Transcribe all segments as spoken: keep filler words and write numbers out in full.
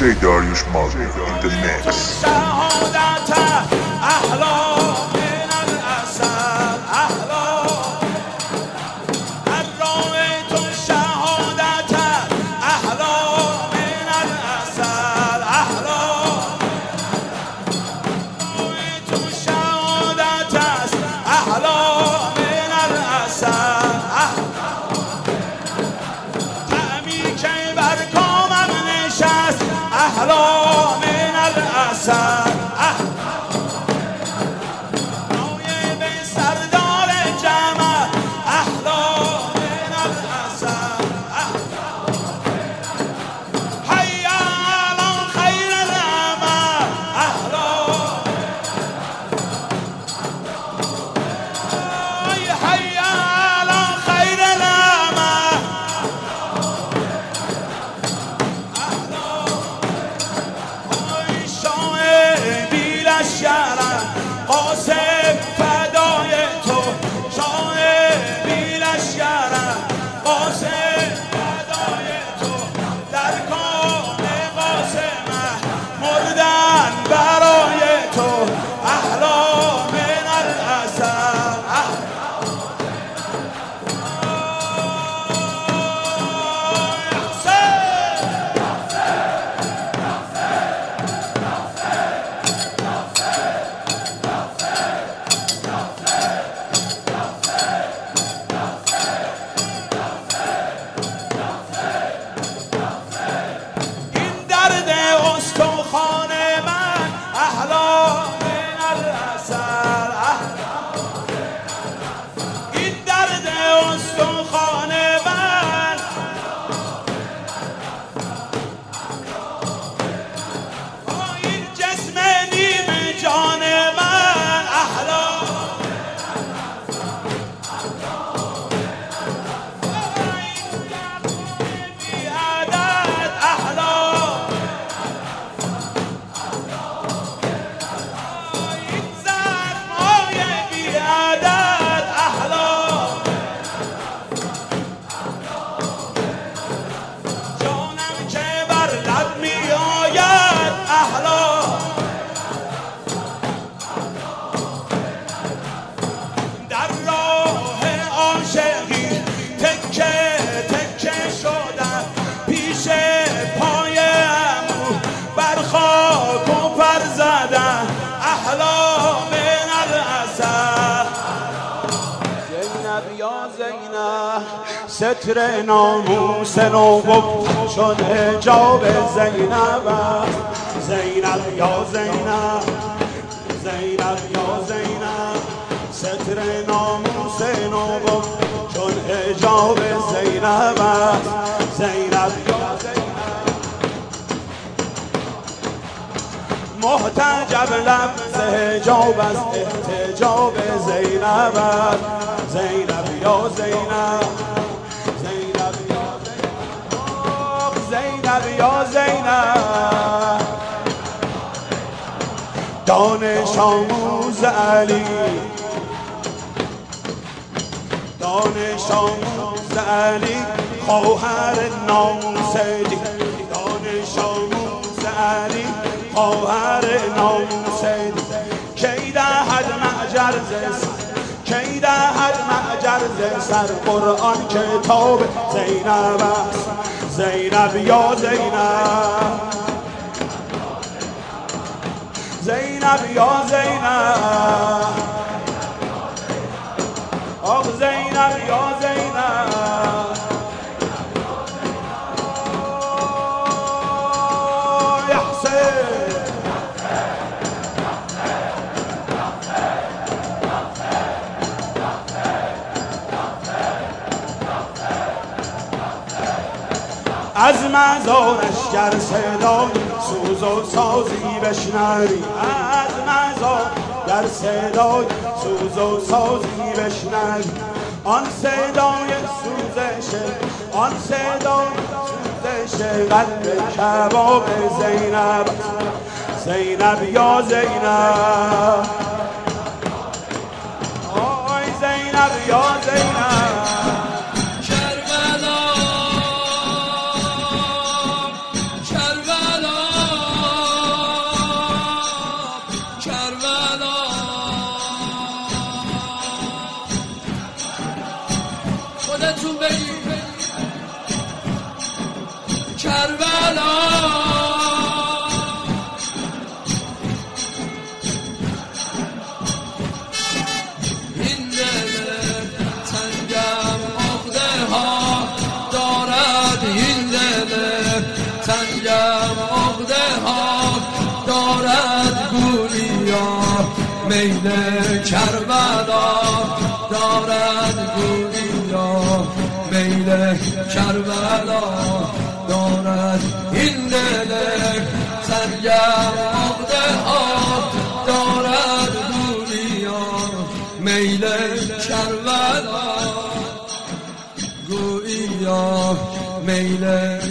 J Darius Marley in the mix. ستر ناموس نو چون حجاب زینب زینب یا زینب زینب یا زینب ستر ناموس نو چون حجاب زینب زینب یا زینب محتجب لفظ حجاب از احتجاب زینب زینب یا زینب زینب یا زینب دانش آموز علی دانش آموز علی خواهر ناموسدی دانش آموز علی خواهر ناموسدی کی دهد معجر ز کی دهد معجر ز سر قرآن کتاب زینب است زینب یا زینب زینب یا زینب آخ زینب یا زینب از مزارش گر صدای سوز و سازی بشنوی از مزار گر صدای سوز و سازی بشنوی آن صدای سوزش آن صدای سوزش قلب کباب زینب زینب یا زینب آی زینب یا زینب کربلا کربلا کربلا دارد این دل سرگرم عقده ها دارد گویا میل کربلا گویا میل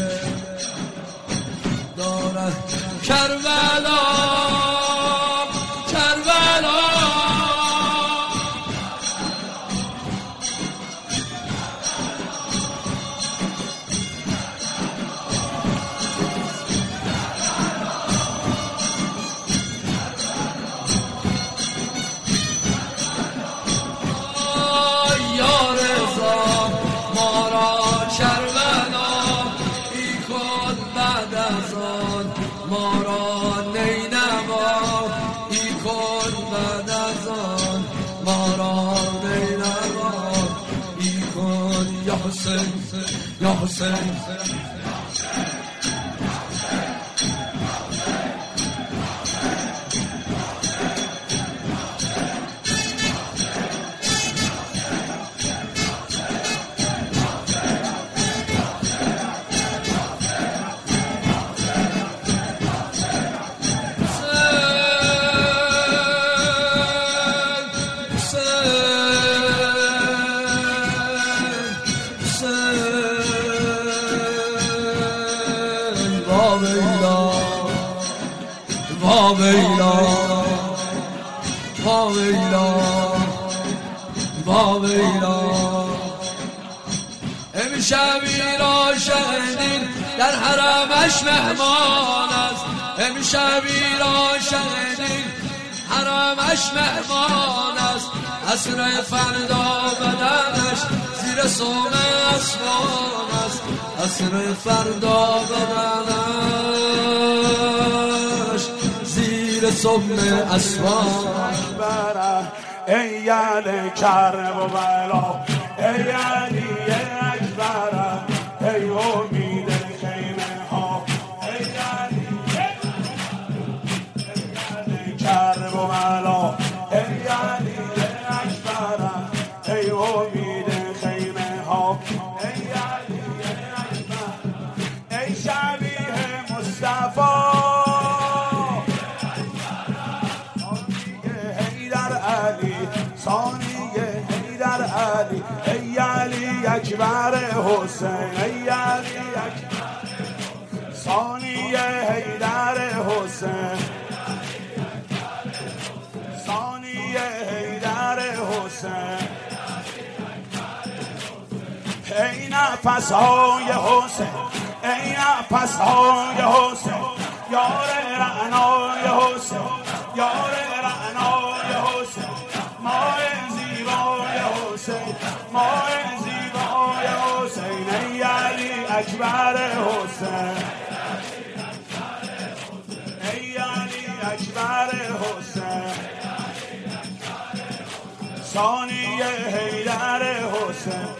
دارد کربلا کربلا ما را نینوا ای کن بعد از آن ما را نینوا ای کن یا حسین یا حسین واویلا واویلا واویلا امشبی را شهدین در حرمش مهمان است امشبی را شهدین حرمش مهمان است عصر فردا بدنش زیر صوم اسمان است عصر فردا بدنش زیر صوم اسمان ای علی کرب و بلا ای علی اکبر ای امید خیمه ها ای علی کرب و بلا ای علی اکبر ای امید خیمه ها ای علی اکبر ای شبیه مصطفی ثانیه حیدر علی ای علی اکبر حسین ای علی اکبر ثانیه حیدر حسین ثانیه حیدر حسین ای نفس های حسین ای نفس های حسین یار رعنای حسین یار رعنای حسین ماه زیبای حسین ماه زیبای حسین ای علی اکبر حسین ای علی اکبر حسین ثانیه حیدر حسین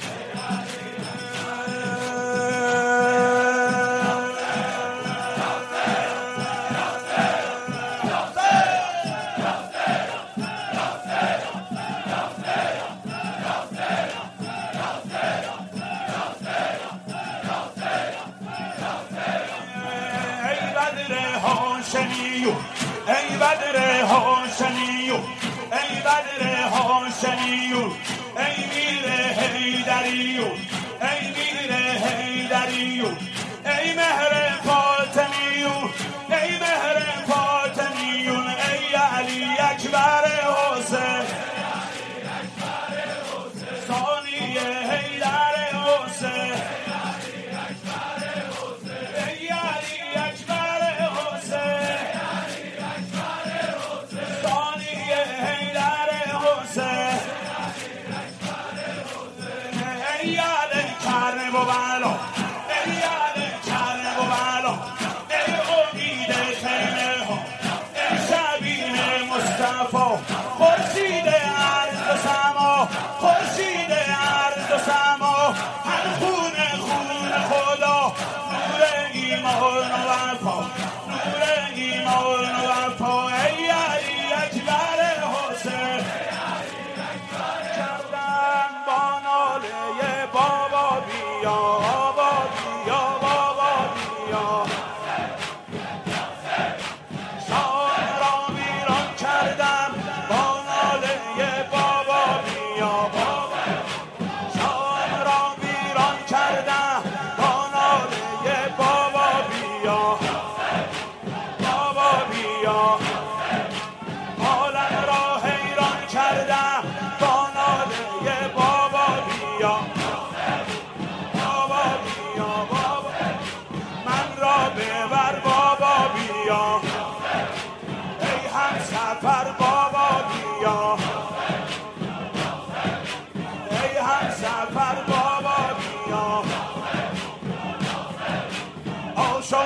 هاشمیو ای بدر هاشمیو ای بدر هاشمیو ای میر حیدریو ای میر حیدریو ای مهر فاطمیو ای مهر فاطمیو ای علی اکبر حسین ثانیه حیدر حسین ای علی کرب و بلا ای علی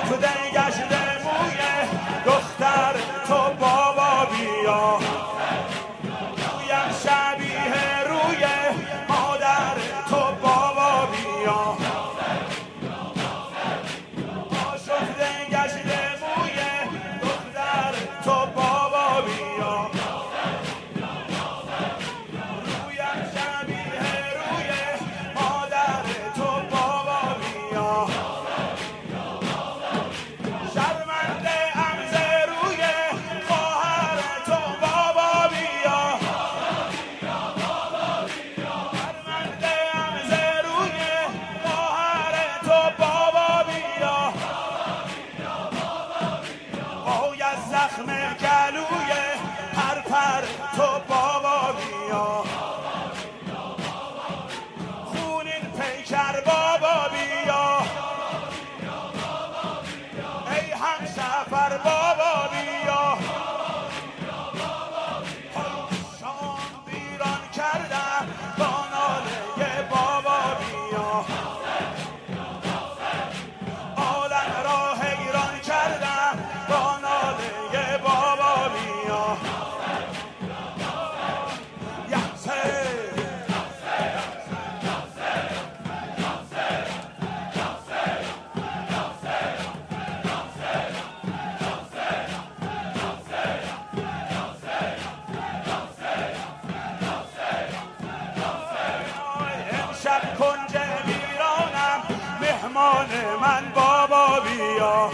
تو دنگشت موی دختر تو بابا بیا رویم شبیه روی مادر تو بابا بیا آشف دنگشت موی دختر تو بابا بیا رویم شبیه روی مادر تو بابا بیا شرمنده ام ز روی خواهر تو بابا بیا شرمنده ام ز روی خواهر تو بابا بیا آی از زخم گلوی پرپر تو بابا بیا خونین پیکر بابا بیا ای هم سفر بابا بیا شام ویران کردم با ناله بابا بیا عالم را حیران کردم با ناله بابا بیا یحسه امشب کنج ویرانم مهمان من بابا بیا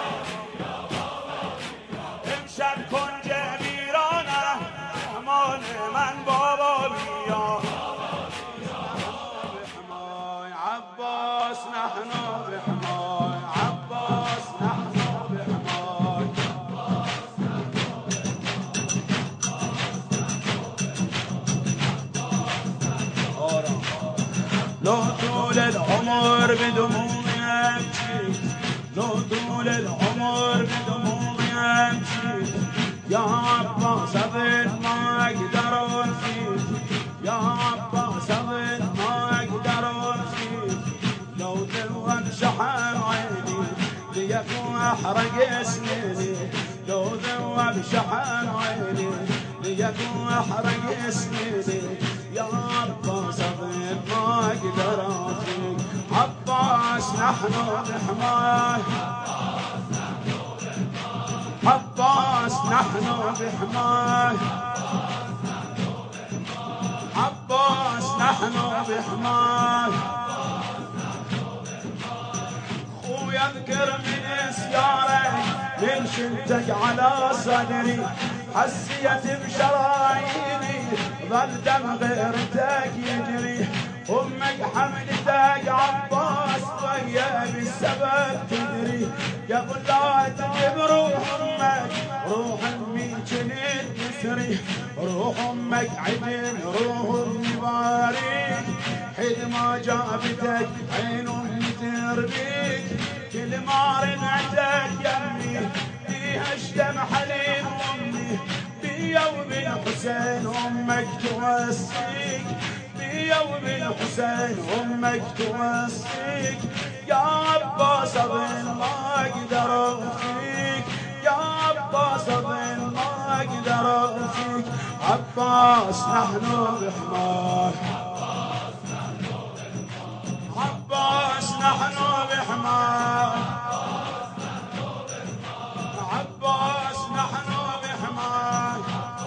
امشب کنج ویرانم مهمان من بابا بیا بحمای عباس نحن بحمای عباس نحن بحمای لو طول العمر بدموعي امشي لو طول العمر بدموعي امشي يا عباس اظل ما اقدر امشي يا عباس اظل ما اقدر امشي لو ذوب شحن عيني ليكون احرق سنيني لو ذوب شحن عيني ليكون احرق سنيني يا عباس اظل ما اقدر امشي عباس نحن بحماي عباس نحن بحماي عباس نحن بحماي خويا اذكر من سيارك من شلتك على صدري حسيت بشراييني ظل دم غيرتك يجري امك حملتك عباس ويا بالسبب تدري قبل لا تجيب روح امك روح امي جنين تسري روح امك عدل روح امي باريك حين ما جابتك عين امي تربيك كل ما رنعتك يمي فيها اشتم حليب امي بيا وبالحسين امك توسيك بيا وبالحسين امك توسيك يا عباس اظن ما اقدر اوفيك يا عباس اظن ما اقدر اوفيك عباس نحن بحماك عباس نحن بحماك عباس نحن بحماك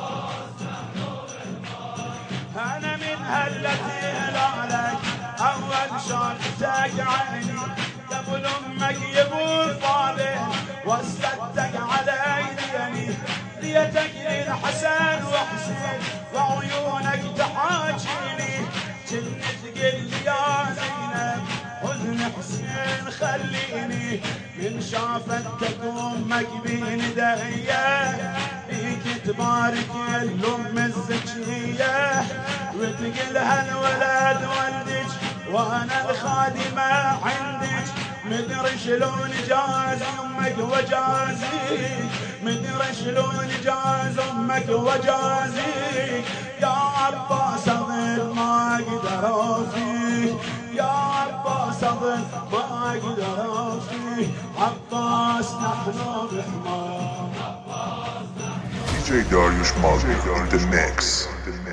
انا من هلتي هلالك اول شالتك عيني قبل امك يبو طالب وصلتك على يديني ليتك للحسن وحسين وعيونك تحاجيني كنت تقل لي يا زينب حزن حسين خليني من شافتك امك بين دهيه فيك تبارك الام الزكيه وتقلها الولد ولدك وانا الخادمه عندك مدري شلون جاز امك وجازيك مدري شلون جاز امك وجازيك يا عباس اظل ما اقدر اوفيك يا عباس صبر ما اقدر اوفي عباس نحن بحمار. D J Darius Malvik in the mix.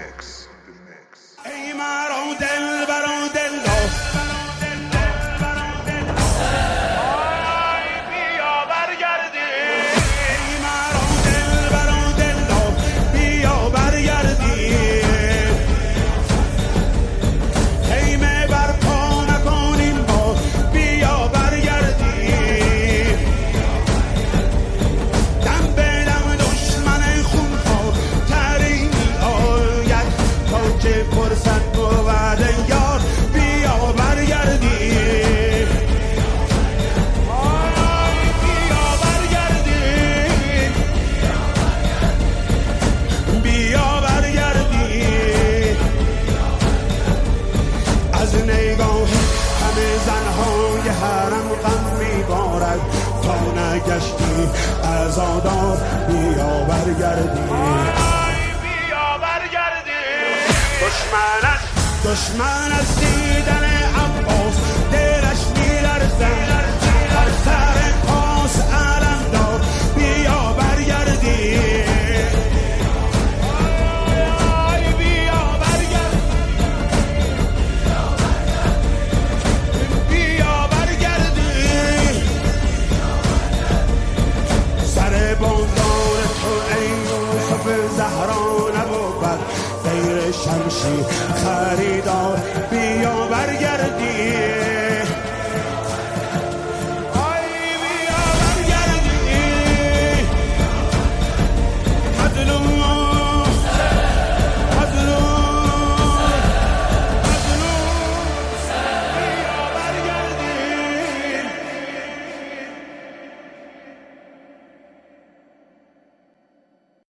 ای مرا دل برا دل گشتی عزادار بیا برگردی بیا برگردی. دشمن است دشمن است دیدن عباس دلش میلرزد هر سر پاس علم دار بیا برگردی بیا برگردی بیا برگردی. سر بندان تو ای یوسف زهرا نبود غیر شمشیر خریدار بیا